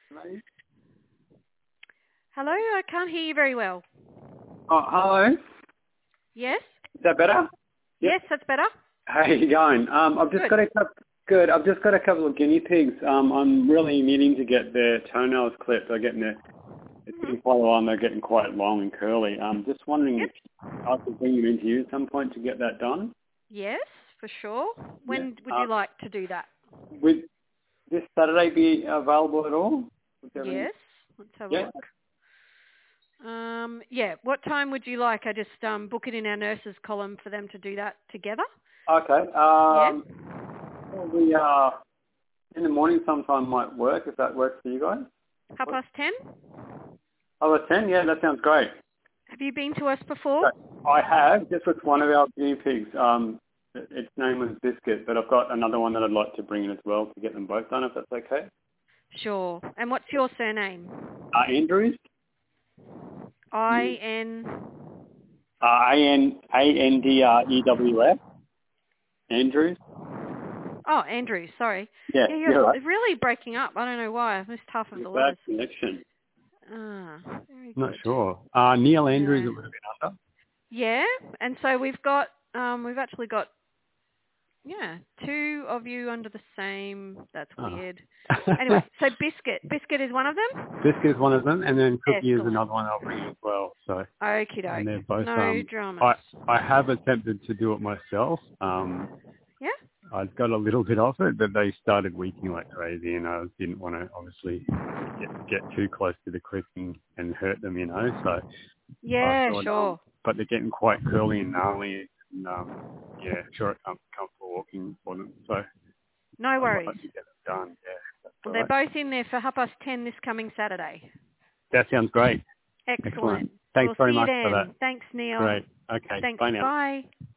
Hello, I can't hear you very well. Oh, hello. Yes? Is that better? Yep. Yes, that's better. How are you going? I've just Good. got a couple. Good. I've just got a couple of guinea pigs. I'm really needing to get their toenails clipped. They're getting it's been quite a while and they're getting quite long and curly. I'm just wondering if I could bring them into you at some point to get that done. Yes, for sure. When would Yeah. you like to do that? Would this Saturday be available at all? Yes. Let's have a Yeah. look. Yeah. What time would you like? I just book it in our nurses column for them to do that together. Okay. Yeah. Probably in the morning sometime might work if that works for you guys. 10:30? Oh, at 10? Yeah, that sounds great. Have you been to us before? I have, just with one of our guinea pigs. Its name was Biscuit, but I've got another one that I'd like to bring in as well to get them both done, if that's okay. Sure. And what's your surname? Andrews? I-N... Andrews. Andrews? Oh, Andrew, sorry. Yeah, Yeah, you're you're right. really breaking up. I don't know why. I've missed half of the Bad letters. connection. Very Not good. sure. Neil Andrews Yeah. it would have been under. Yeah, and so we've actually got, two of you under the same, that's weird. Anyway, so Biscuit is one of them? Biscuit is one of them, and then Cookie is Excellent. another one I'll bring as well. So, Okie and they're doke. both, No dramas. I have attempted to do it myself. Yeah? I've got a little bit of it, but they started weakening like crazy, and I didn't want to obviously get too close to the cliff and hurt them, So Yeah, I thought, sure. but they're getting quite curly and gnarly, and sure, I'm comfortable walking for them. So No I'd worries. like to get it done. Yeah, that's Well, all they're right. both in there for 10:30 this coming Saturday. That sounds great. Excellent. Thanks We'll very see you much for that. then. Thanks, Neil. Great. Okay. Thanks. Bye now. Bye.